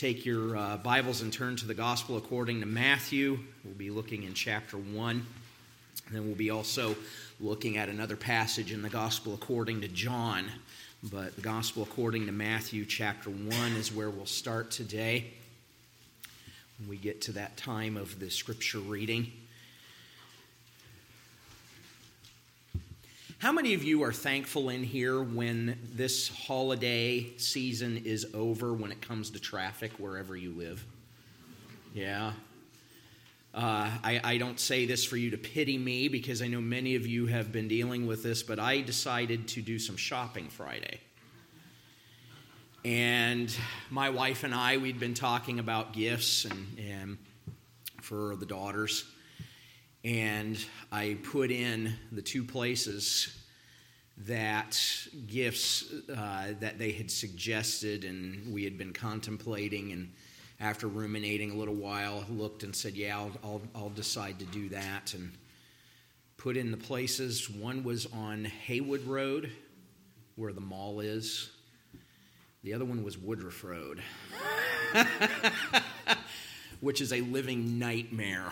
take your Bibles and turn to the Gospel according to Matthew. We'll be looking in chapter 1. And then we'll be also looking at another passage in the Gospel according to John. But the Gospel according to Matthew chapter 1 is where we'll start today when we get to that time of the Scripture reading. How many of you are thankful in here when this holiday season is over when it comes to traffic wherever you live? Yeah. I don't say this for you to pity me because I know many of you have been dealing with this, but I decided to do some shopping Friday. And my wife and I, we'd been talking about gifts and for the daughters. And I put in the two places that gifts that they had suggested and we had been contemplating, and after ruminating a little while, looked and said, yeah, I'll decide to do that, and put in the places. One was on Haywood Road, where the mall is. The other one was Woodruff Road, which is a living nightmare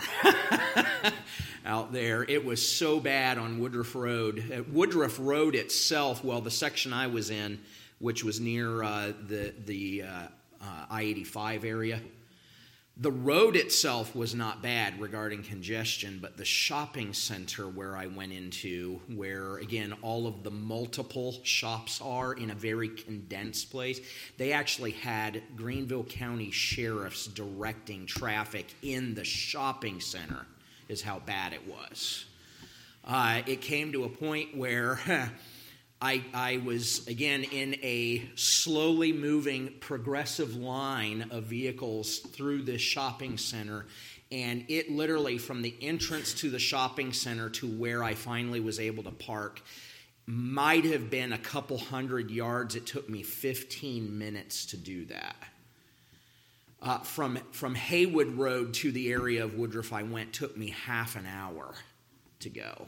out there. It was so bad on Woodruff Road. Woodruff Road itself, well, the section I was in, which was near the I-85 area, the road itself was not bad regarding congestion, but the shopping center where I went into, where, again, all of the multiple shops are in a very condensed place, they actually had Greenville County sheriffs directing traffic in the shopping center, is how bad it was. It came to a point where I was, again, in a slowly moving progressive line of vehicles through this shopping center, and it literally, from the entrance to the shopping center to where I finally was able to park, might have been a couple hundred yards. It took me 15 minutes to do that. From Haywood Road to the area of Woodruff I went took me half an hour to go.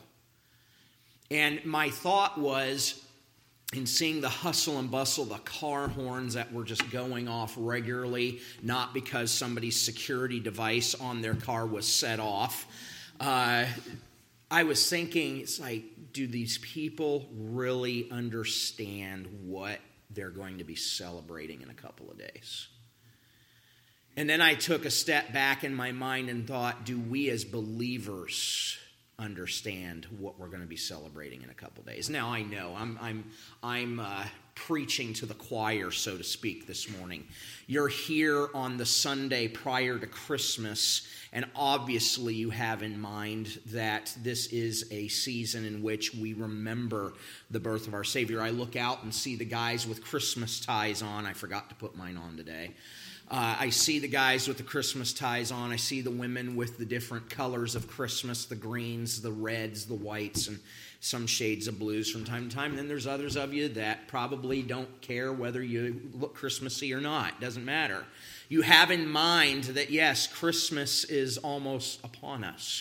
And my thought was, in seeing the hustle and bustle, the car horns that were just going off regularly, not because somebody's security device on their car was set off, I was thinking, it's like, do these people really understand what they're going to be celebrating in a couple of days? And then I took a step back in my mind and thought, do we as believers understand what we're going to be celebrating in a couple of days? Now I know I'm preaching to the choir, so to speak, this morning. You're here on the Sunday prior to Christmas, and obviously you have in mind that this is a season in which we remember the birth of our Savior. I look out and see the guys with Christmas ties on. I forgot to put mine on today. I see the guys with the Christmas ties on. I see the women with the different colors of Christmas, the greens, the reds, the whites, and some shades of blues from time to time. And then there's others of you that probably don't care whether you look Christmassy or not. Doesn't matter. You have in mind that, yes, Christmas is almost upon us.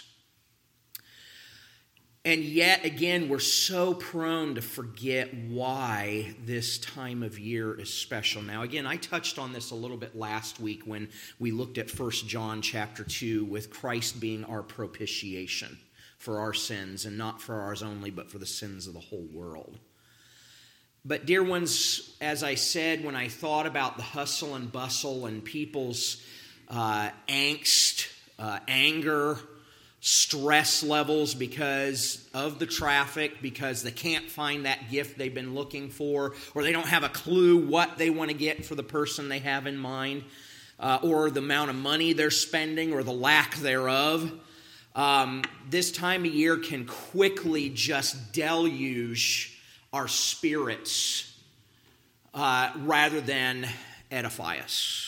And yet, again, we're so prone to forget why this time of year is special. Now, again, I touched on this a little bit last week when we looked at 1 John chapter 2 with Christ being our propitiation for our sins, and not for ours only, but for the sins of the whole world. But, dear ones, as I said, when I thought about the hustle and bustle and people's angst, anger, stress levels because of the traffic, because they can't find that gift they've been looking for, or they don't have a clue what they want to get for the person they have in mind, or the amount of money they're spending, or the lack thereof. This time of year can quickly just deluge our spirits rather than edify us.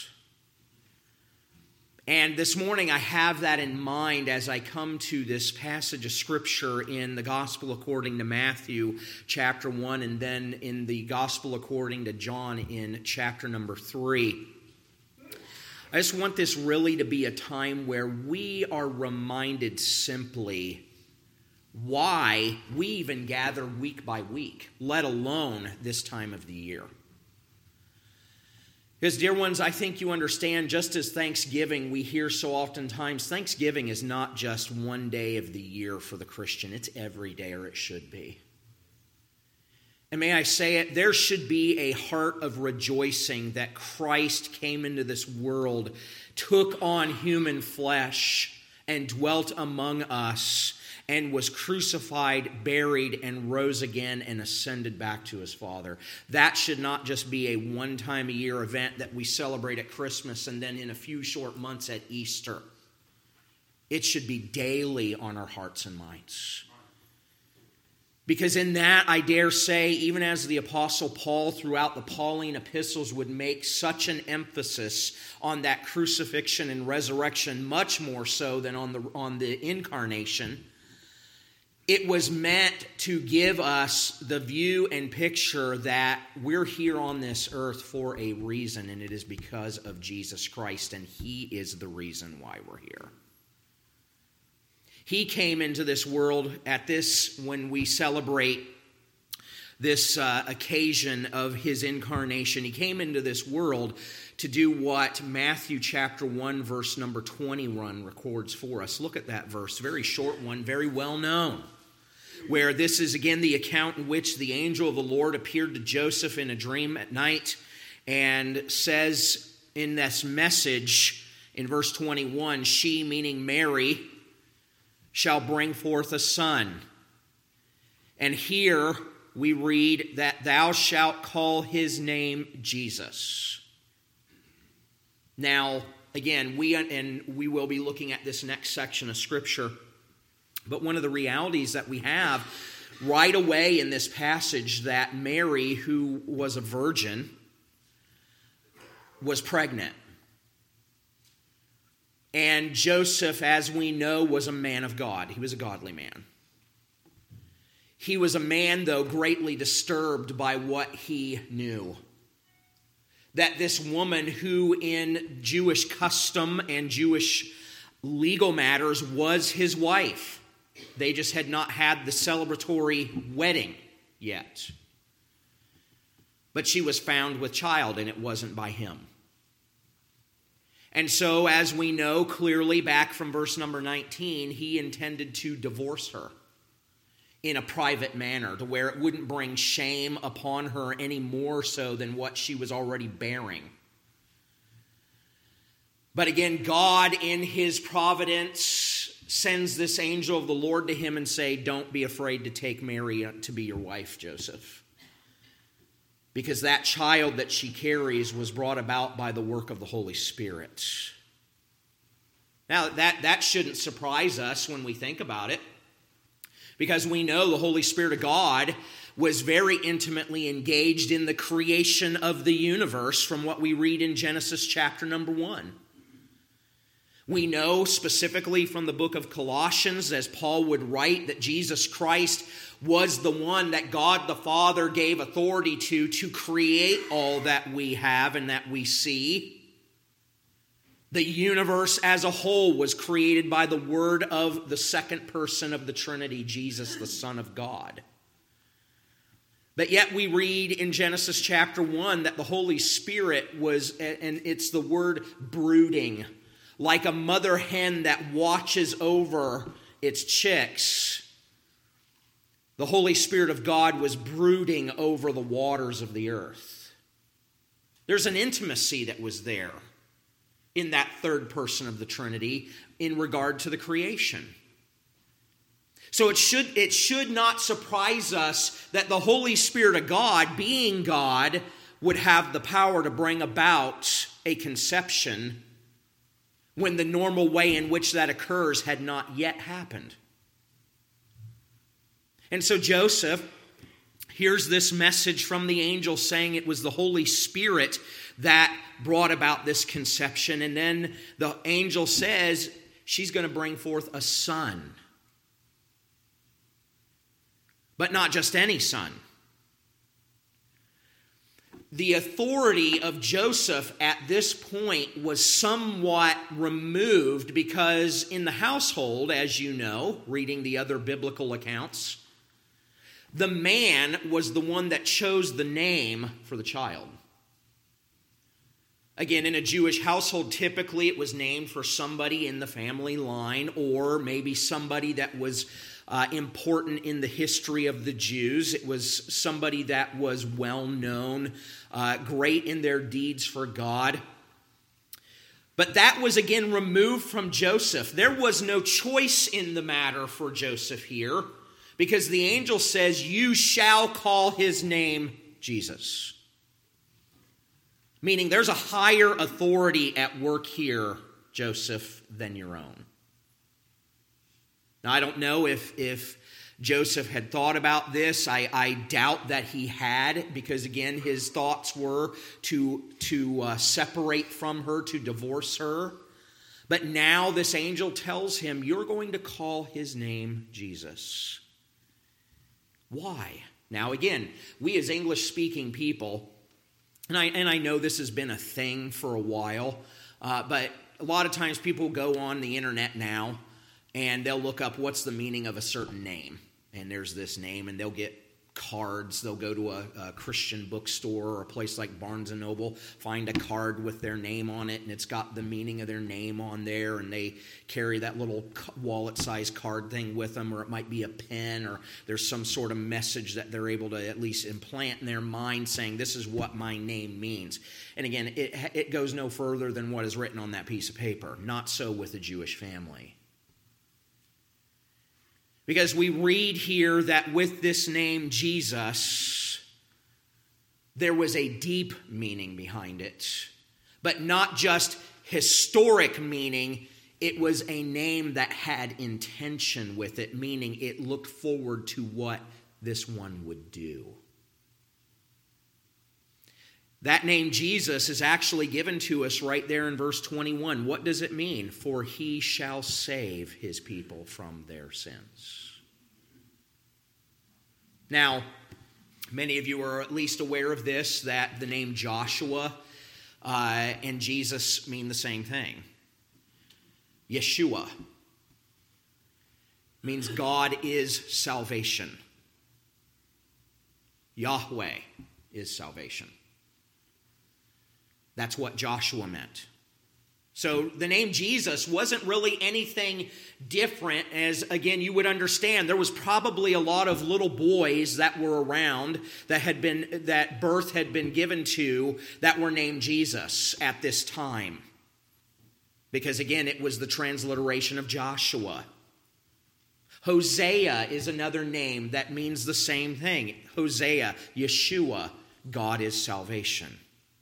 And this morning I have that in mind as I come to this passage of Scripture in the Gospel according to Matthew, chapter 1, and then in the Gospel according to John in chapter number 3. I just want this really to be a time where we are reminded simply why we even gather week by week, let alone this time of the year. Because, dear ones, I think you understand, just as Thanksgiving, we hear so oftentimes, Thanksgiving is not just one day of the year for the Christian. It's every day, or it should be. And may I say it, there should be a heart of rejoicing that Christ came into this world, took on human flesh, and dwelt among us, and was crucified, buried, and rose again and ascended back to his Father. That should not just be a one-time-a-year event that we celebrate at Christmas and then in a few short months at Easter. It should be daily on our hearts and minds. Because in that, I dare say, even as the Apostle Paul throughout the Pauline epistles would make such an emphasis on that crucifixion and resurrection, much more so than on the incarnation, it was meant to give us the view and picture that we're here on this earth for a reason, and it is because of Jesus Christ, and he is the reason why we're here. He came into this world when we celebrate this occasion of his incarnation. He came into this world to do what Matthew chapter 1, verse number 21 records for us. Look at that verse, very short one, very well known, where this is again the account in which the angel of the Lord appeared to Joseph in a dream at night and says in this message in verse 21, she, meaning Mary, shall bring forth a son. And here we read that thou shalt call his name Jesus. Now, again, we will be looking at this next section of Scripture, but one of the realities that we have right away in this passage that Mary, who was a virgin, was pregnant. And Joseph, as we know, was a man of God. He was a godly man. He was a man, though, greatly disturbed by what he knew. That this woman who in Jewish custom and Jewish legal matters was his wife. They just had not had the celebratory wedding yet. But she was found with child, and it wasn't by him. And so, as we know clearly back from verse number 19, he intended to divorce her in a private manner to where it wouldn't bring shame upon her any more so than what she was already bearing. But again, God in his providence sends this angel of the Lord to him and say, don't be afraid to take Mary to be your wife, Joseph. Because that child that she carries was brought about by the work of the Holy Spirit. Now, that shouldn't surprise us when we think about it, because we know the Holy Spirit of God was very intimately engaged in the creation of the universe from what we read in Genesis chapter number 1. We know specifically from the book of Colossians, as Paul would write, that Jesus Christ was the one that God the Father gave authority to create all that we have and that we see. The universe as a whole was created by the word of the second person of the Trinity, Jesus, the Son of God. But yet we read in Genesis chapter 1 that the Holy Spirit was, and it's the word brooding, like a mother hen that watches over its chicks. The Holy Spirit of God was brooding over the waters of the earth. There's an intimacy that was there in that third person of the Trinity in regard to the creation. So it should not surprise us that the Holy Spirit of God, being God, would have the power to bring about a conception when the normal way in which that occurs had not yet happened. And so Joseph hears this message from the angel saying it was the Holy Spirit that brought about this conception. And then the angel says she's going to bring forth a son. But not just any son. The authority of Joseph at this point was somewhat removed because in the household, as you know, reading the other biblical accounts, the man was the one that chose the name for the child. Again, in a Jewish household, typically it was named for somebody in the family line or maybe somebody that was important in the history of the Jews. It was somebody that was well known, great in their deeds for God. But that was again removed from Joseph. There was no choice in the matter for Joseph here, because the angel says, "You shall call his name Jesus." Meaning there's a higher authority at work here, Joseph, than your own. Now, I don't know if Joseph had thought about this. I doubt that he had, because again, his thoughts were to separate from her, to divorce her. But now this angel tells him, you're going to call his name Jesus. Why? Now again, we as English-speaking people, and I know this has been a thing for a while, but a lot of times people go on the internet now and they'll look up what's the meaning of a certain name. And there's this name, and they'll get cards. They'll go to a Christian bookstore or a place like Barnes & Noble, find a card with their name on it, and it's got the meaning of their name on there, and they carry that little wallet-sized card thing with them, or it might be a pen, or there's some sort of message that they're able to at least implant in their mind saying, this is what my name means. And again, it goes no further than what is written on that piece of paper. Not so with a Jewish family. Because we read here that with this name, Jesus, there was a deep meaning behind it. But not just historic meaning, it was a name that had intention with it, meaning it looked forward to what this one would do. That name Jesus is actually given to us right there in verse 21. What does it mean? For he shall save his people from their sins. Now, many of you are at least aware of this, that the name Joshua and Jesus mean the same thing. Yeshua means God is salvation. Yahweh is salvation. That's what Joshua meant. So the name Jesus wasn't really anything different, as, again, you would understand. There was probably a lot of little boys that were around that birth had been given to that were named Jesus at this time. Because, again, it was the transliteration of Joshua. Hosea is another name that means the same thing. Hosea, Yeshua, God is salvation.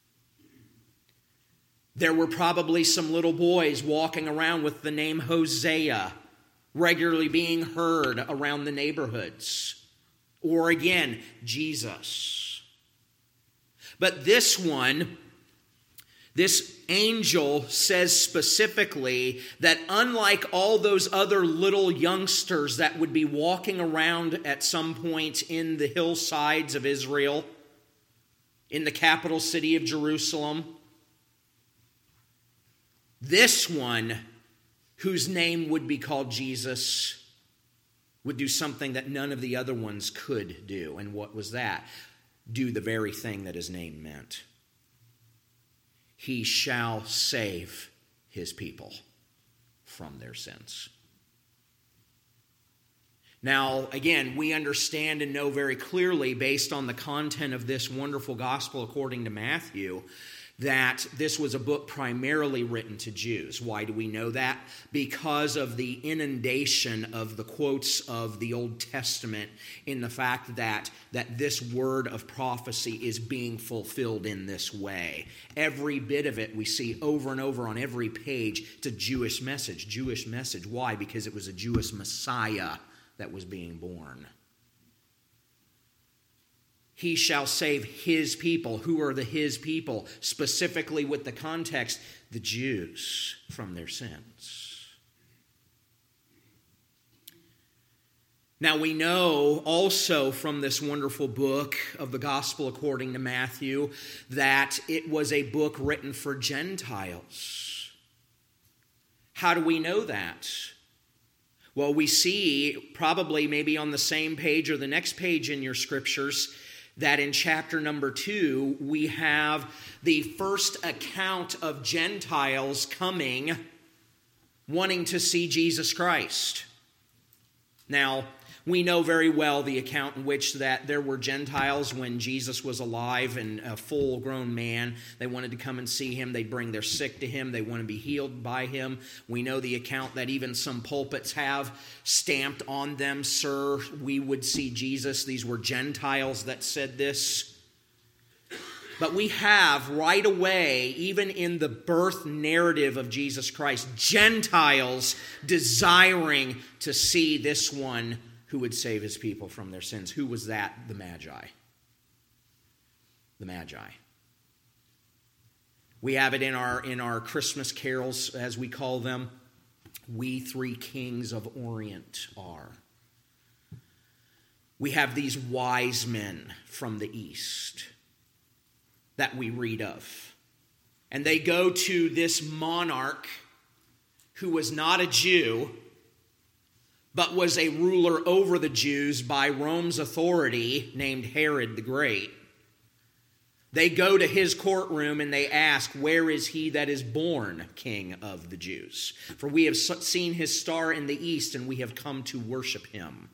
There were probably some little boys walking around with the name Hosea, regularly being heard around the neighborhoods. Or again, Jesus. But this one, this angel says specifically that unlike all those other little youngsters that would be walking around at some point in the hillsides of Israel, in the capital city of Jerusalem, this one, whose name would be called Jesus, would do something that none of the other ones could do. And what was that? Do the very thing that his name meant. He shall save his people from their sins. Now, again, we understand and know very clearly, based on the content of this wonderful gospel according to Matthew, that this was a book primarily written to Jews. Why do we know that? Because of the inundation of the quotes of the Old Testament in the fact that this word of prophecy is being fulfilled in this way. Every bit of it we see over and over on every page. It's a Jewish message. Jewish message. Why? Because it was a Jewish Messiah that was being born. He shall save his people. Who are the his people? Specifically with the context, the Jews, from their sins. Now we know also from this wonderful book of the Gospel according to Matthew that it was a book written for Gentiles. How do we know that? Well, we see probably maybe on the same page or the next page in your scriptures that in chapter number 2, we have the first account of Gentiles coming, wanting to see Jesus Christ. Now, we know very well the account in which that there were Gentiles when Jesus was alive and a full-grown man. They wanted to come and see him. They'd bring their sick to him. They want to be healed by him. We know the account that even some pulpits have stamped on them, "Sir, we would see Jesus." These were Gentiles that said this. But we have right away, even in the birth narrative of Jesus Christ, Gentiles desiring to see this one who would save his people from their sins. Who was that? The Magi. The Magi. We have it in our Christmas carols, as we call them. "We three kings of Orient are." We have these wise men from the east that we read of. And they go to this monarch who was not a Jew, but was a ruler over the Jews by Rome's authority, named Herod the Great. They go to his courtroom and they ask, "Where is he that is born King of the Jews? For we have seen his star in the east, and we have come to worship him."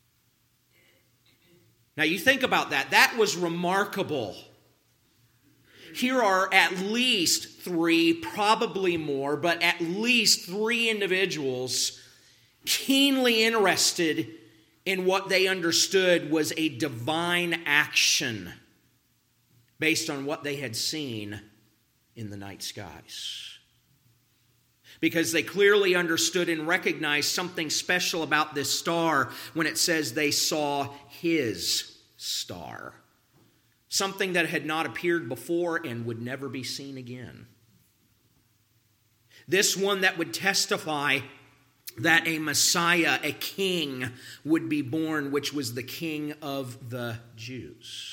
Now you think about that. That was remarkable. Here are at least 3, probably more, but at least 3 individuals keenly interested in what they understood was a divine action based on what they had seen in the night skies. Because they clearly understood and recognized something special about this star when it says they saw his star. Something that had not appeared before and would never be seen again. This one that would testify that a Messiah, a king, would be born, which was the King of the Jews.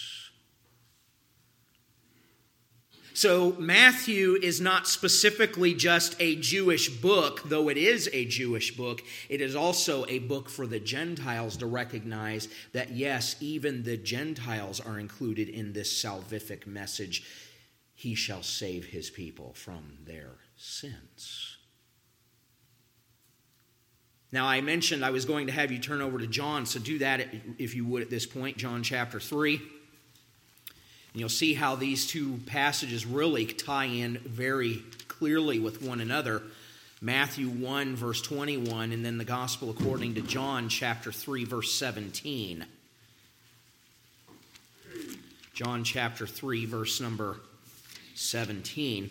So Matthew is not specifically just a Jewish book, though it is a Jewish book. It is also a book for the Gentiles to recognize that, yes, even the Gentiles are included in this salvific message. He shall save his people from their sins. Now, I mentioned I was going to have you turn over to John, so do that if you would at this point, John chapter 3. And you'll see how these two passages really tie in very clearly with one another. Matthew 1, verse 21, and then the Gospel according to John chapter 3, verse 17. John chapter 3, verse number 17.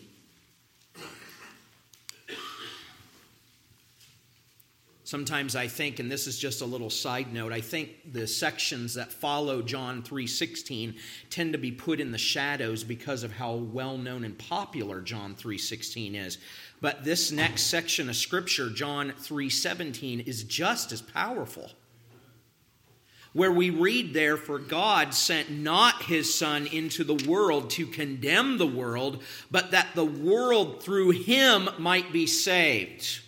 Sometimes I think, and this is just a little side note, I think the sections that follow John 3:16 tend to be put in the shadows because of how well-known and popular John 3:16 is. But this next section of Scripture, John 3:17, is just as powerful. Where we read there, "For God sent not his Son into the world to condemn the world, but that the world through him might be saved."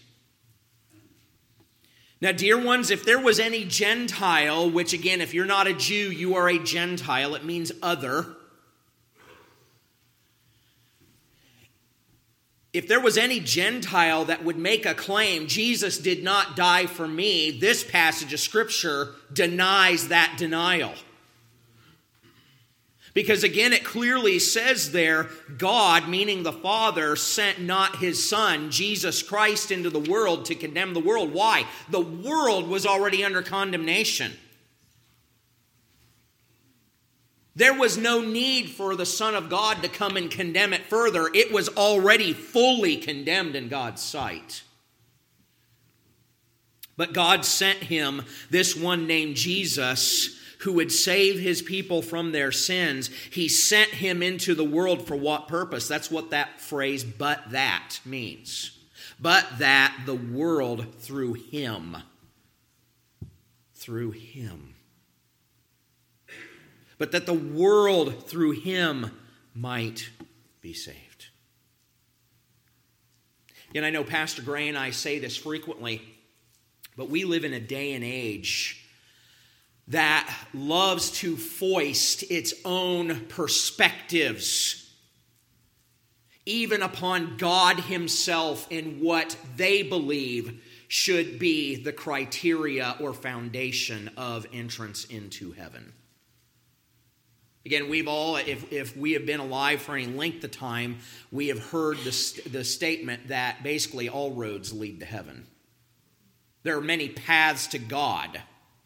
Now, dear ones, if there was any Gentile, which again, if you're not a Jew, you are a Gentile, it means other. If there was any Gentile that would make a claim, Jesus did not die for me, this passage of Scripture denies that denial. Because again, it clearly says there, God, meaning the Father, sent not his Son, Jesus Christ, into the world to condemn the world. Why? The world was already under condemnation. There was no need for the Son of God to come and condemn it further. It was already fully condemned in God's sight. But God sent him, this one named Jesus, who would save his people from their sins. He sent him into the world for what purpose? That's what that phrase, "but that," means. But that the world through him. Through him. But that the world through him might be saved. And I know Pastor Gray and I say this frequently, but we live in a day and age that loves to foist its own perspectives, even upon God himself, in what they believe should be the criteria or foundation of entrance into heaven. Again, we've all, if we have been alive for any length of time, we have heard the statement that basically all roads lead to heaven. There are many paths to God.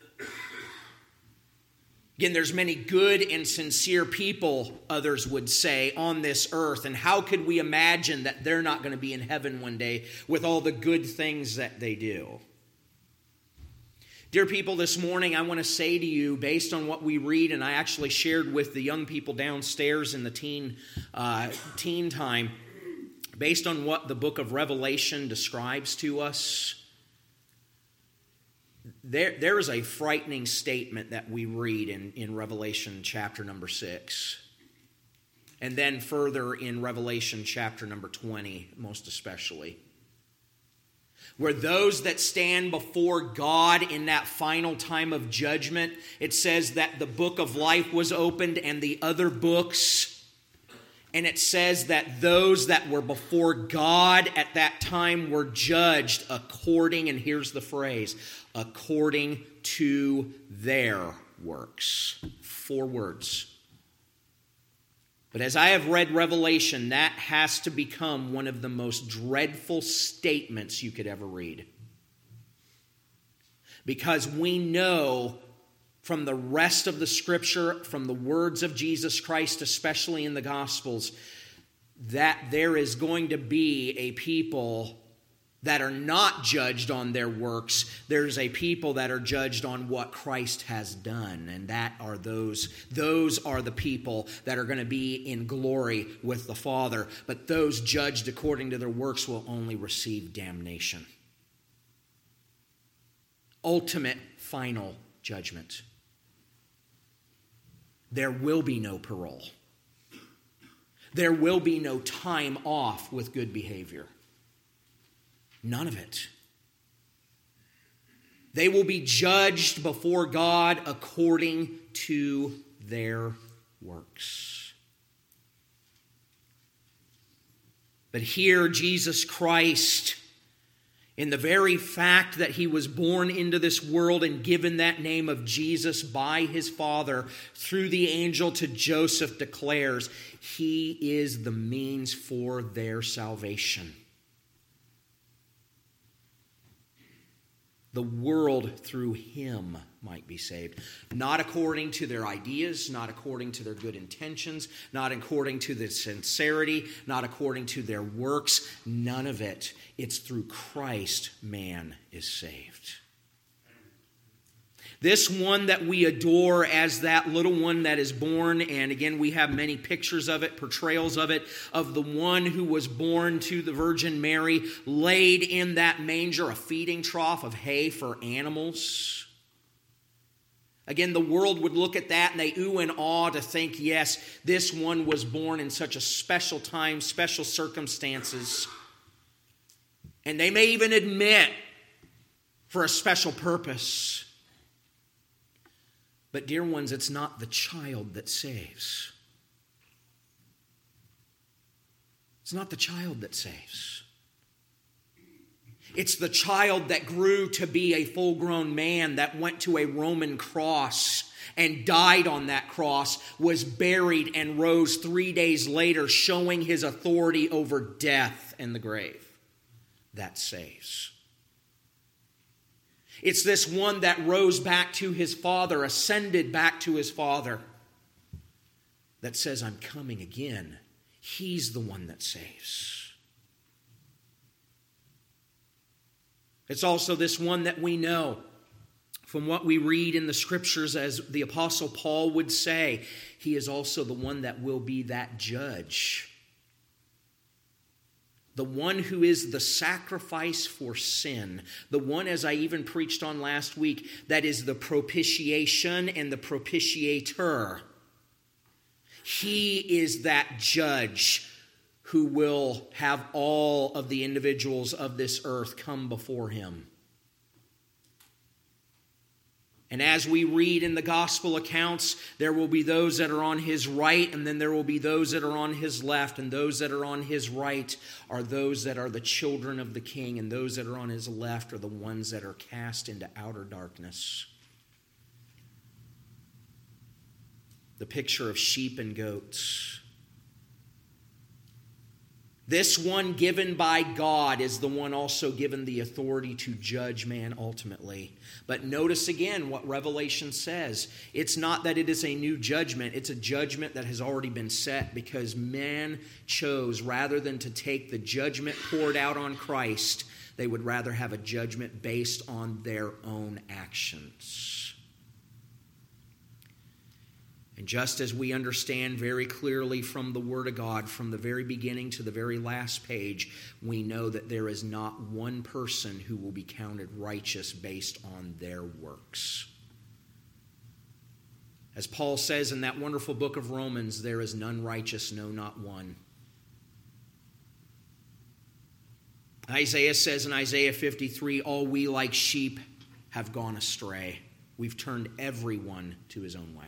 Again, there's many good and sincere people, others would say, on this earth. And how could we imagine that they're not going to be in heaven one day with all the good things that they do? Dear people, this morning I want to say to you, based on what we read, and I actually shared with the young people downstairs in the teen time, based on what the book of Revelation describes to us, there is a frightening statement that we read in Revelation chapter number 6. And then further in Revelation chapter number 20, most especially. Where those that stand before God in that final time of judgment, it says that the book of life was opened and the other books. And it says that those that were before God at that time were judged according, and here's the phrase, according to their works. 4 words. But as I have read Revelation, that has to become one of the most dreadful statements you could ever read. Because we know from the rest of the Scripture, from the words of Jesus Christ, especially in the Gospels, that there is going to be a people that are not judged on their works. There's a people that are judged on what Christ has done. And that are those are the people that are going to be in glory with the Father. But those judged according to their works will only receive damnation. Ultimate, final judgment. There will be no parole. There will be no time off with good behavior. None of it. They will be judged before God according to their works. But here, Jesus Christ, in the very fact that he was born into this world and given that name of Jesus by his Father through the angel to Joseph, declares he is the means for their salvation. The world through him might be saved. Not according to their ideas, not according to their good intentions, not according to their sincerity, not according to their works. None of it. It's through Christ man is saved. This one that we adore as that little one that is born, and again we have many pictures of it, portrayals of it, of the one who was born to the Virgin Mary, laid in that manger, a feeding trough of hay for animals. Again, the world would look at that and they ooh and awe to think, yes, this one was born in such a special time, special circumstances. And they may even admit for a special purpose. But dear ones, it's not the child that saves. It's not the child that saves. It's the child that grew to be a full-grown man, that went to a Roman cross and died on that cross, was buried and rose 3 days later, showing his authority over death and the grave. That saves. It's this one that rose back to his Father, ascended back to his Father, that says, I'm coming again. He's the one that saves. It's also this one that we know from what we read in the Scriptures, as the Apostle Paul would say, he is also the one that will be that judge. The one who is the sacrifice for sin. The one, as I even preached on last week, that is the propitiation and the propitiator. He is that judge who will have all of the individuals of this earth come before him. And as we read in the gospel accounts, there will be those that are on his right, and then there will be those that are on his left, and those that are on his right are those that are the children of the king, and those that are on his left are the ones that are cast into outer darkness. The picture of sheep and goats. This one given by God is the one also given the authority to judge man ultimately. But notice again what Revelation says. It's not that it is a new judgment. It's a judgment that has already been set because man chose, rather than to take the judgment poured out on Christ, they would rather have a judgment based on their own actions. And just as we understand very clearly from the Word of God, from the very beginning to the very last page, we know that there is not one person who will be counted righteous based on their works. As Paul says in that wonderful book of Romans, there is none righteous, no, not one. Isaiah says in Isaiah 53, all we like sheep have gone astray. We've turned everyone to his own way.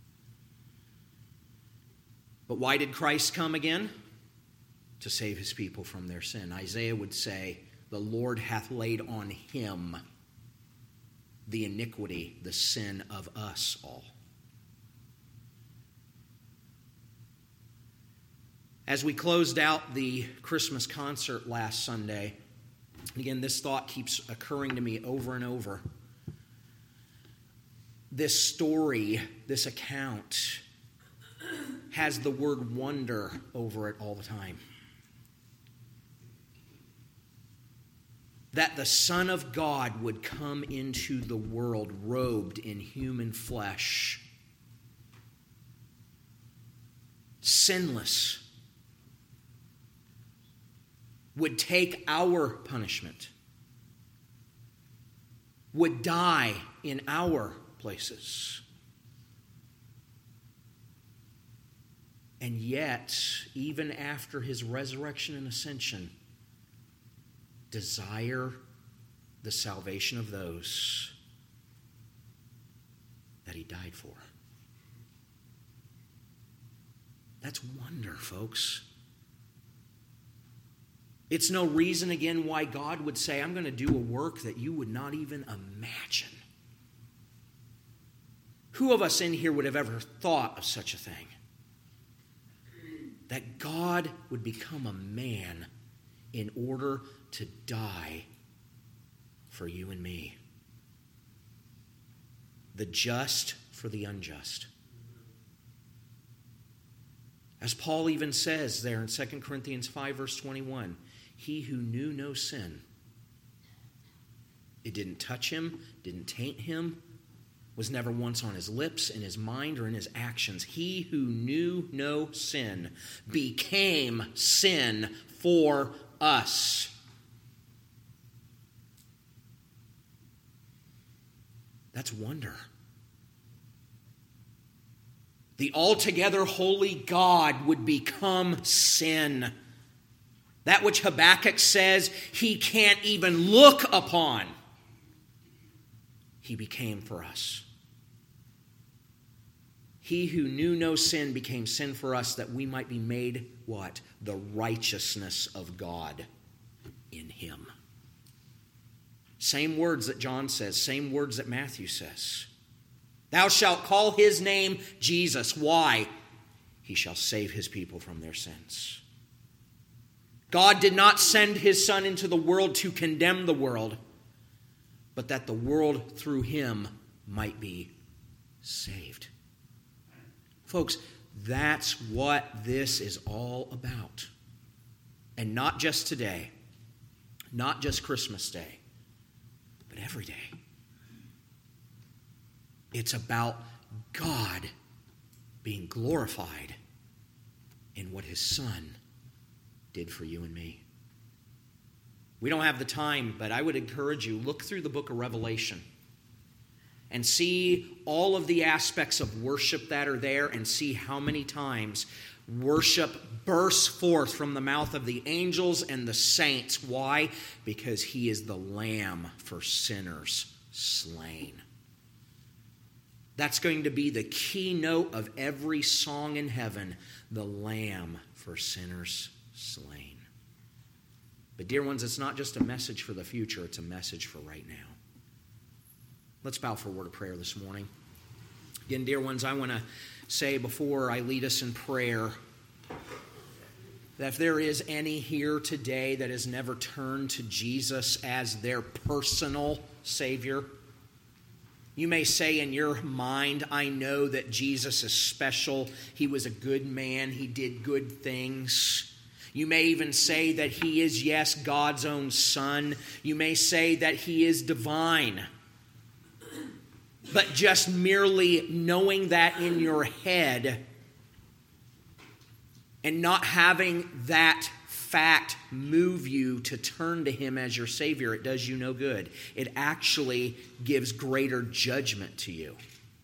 But why did Christ come again? To save his people from their sin. Isaiah would say, the Lord hath laid on him the iniquity, the sin of us all. As we closed out the Christmas concert last Sunday, again, this thought keeps occurring to me over and over. This story, this account, has the word wonder over it all the time. That the Son of God would come into the world robed in human flesh, sinless, would take our punishment, would die in our places. And yet, even after his resurrection and ascension, desire the salvation of those that he died for. That's wonder, folks. It's no reason, again, why God would say, I'm going to do a work that you would not even imagine. Who of us in here would have ever thought of such a thing? That God would become a man in order to die for you and me. The just for the unjust. As Paul even says there in 2 Corinthians 5 verse 21, he who knew no sin, it didn't touch him, didn't taint him, was never once on his lips, in his mind, or in his actions. He who knew no sin became sin for us. That's wonder. The altogether holy God would become sin. That which Habakkuk says he can't even look upon. He became for us. He who knew no sin became sin for us that we might be made what? The righteousness of God in him. Same words that John says, same words that Matthew says. Thou shalt call his name Jesus. Why? He shall save his people from their sins. God did not send his Son into the world to condemn the world, but that the world through him might be saved. Folks, that's what this is all about. And not just today, not just Christmas Day, but every day. It's about God being glorified in what his Son did for you and me. We don't have the time, but I would encourage you, look through the book of Revelation and see all of the aspects of worship that are there and see how many times worship bursts forth from the mouth of the angels and the saints. Why? Because he is the Lamb for sinners slain. That's going to be the keynote of every song in heaven, the Lamb for sinners slain. But dear ones, it's not just a message for the future, it's a message for right now. Let's bow for a word of prayer this morning. Again, dear ones, I want to say before I lead us in prayer that if there is any here today that has never turned to Jesus as their personal Savior, you may say in your mind, I know that Jesus is special. He was a good man. He did good things. You may even say that he is, yes, God's own Son. You may say that he is divine. But just merely knowing that in your head and not having that fact move you to turn to him as your Savior, it does you no good. It actually gives greater judgment to you.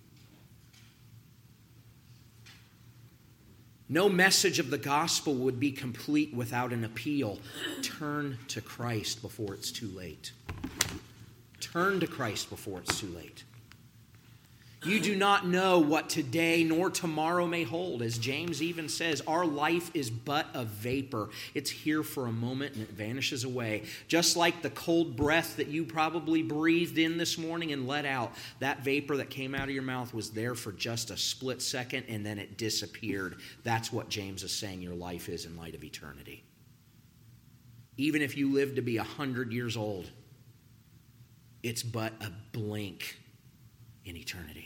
No message of the gospel would be complete without an appeal. Turn to Christ before it's too late. Turn to Christ before it's too late. You do not know what today nor tomorrow may hold. As James even says, our life is but a vapor. It's here for a moment and it vanishes away. Just like the cold breath that you probably breathed in this morning and let out, that vapor that came out of your mouth was there for just a split second and then it disappeared. That's what James is saying your life is in light of eternity. Even if you live to be 100 years old, it's but a blink in eternity.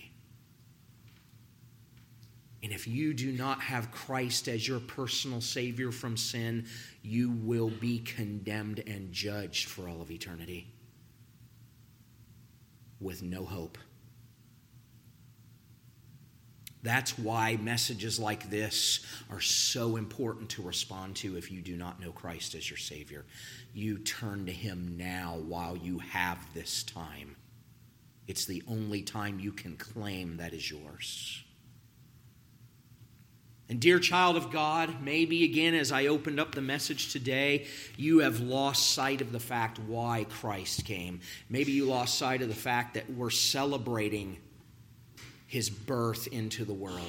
And if you do not have Christ as your personal Savior from sin, you will be condemned and judged for all of eternity with no hope. That's why messages like this are so important to respond to if you do not know Christ as your Savior. You turn to him now while you have this time. It's the only time you can claim that is yours. And dear child of God, maybe again as I opened up the message today, you have lost sight of the fact why Christ came. Maybe you lost sight of the fact that we're celebrating his birth into the world.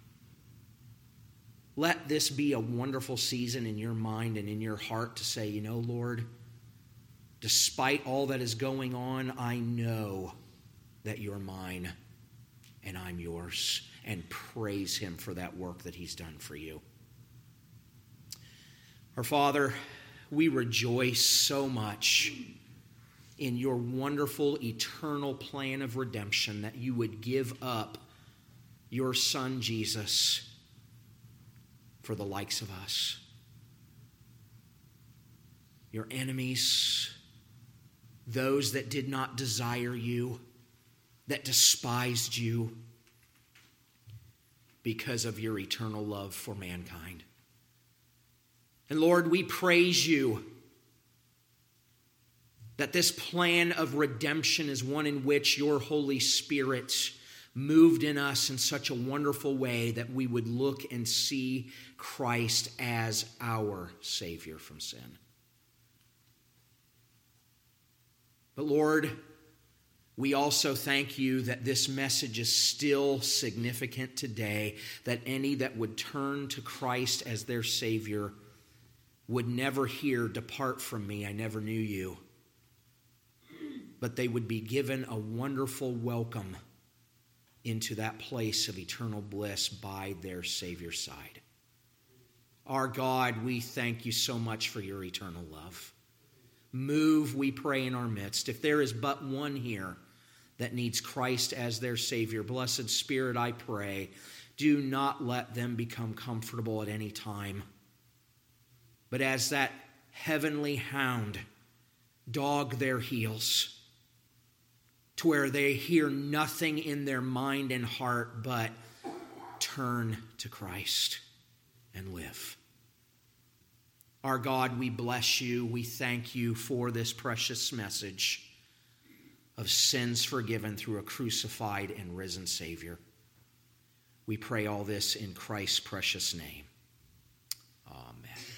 Let this be a wonderful season in your mind and in your heart to say, you know, Lord, despite all that is going on, I know that you're mine and I'm yours, and praise him for that work that he's done for you. Our Father, we rejoice so much in your wonderful eternal plan of redemption that you would give up your Son Jesus for the likes of us. Your enemies, those that did not desire you, that despised you because of your eternal love for mankind. And Lord, we praise you that this plan of redemption is one in which your Holy Spirit moved in us in such a wonderful way that we would look and see Christ as our Savior from sin. But Lord, we also thank you that this message is still significant today, that any that would turn to Christ as their Savior would never hear, "Depart from me, I never knew you." But they would be given a wonderful welcome into that place of eternal bliss by their Savior's side. Our God, we thank you so much for your eternal love. Move, we pray, in our midst. If there is but one here that needs Christ as their Savior, Blessed Spirit, I pray, do not let them become comfortable at any time. But as that heavenly hound, dog their heels to where they hear nothing in their mind and heart but turn to Christ and live. Our God, we bless you. We thank you for this precious message of sins forgiven through a crucified and risen Savior. We pray all this in Christ's precious name. Amen.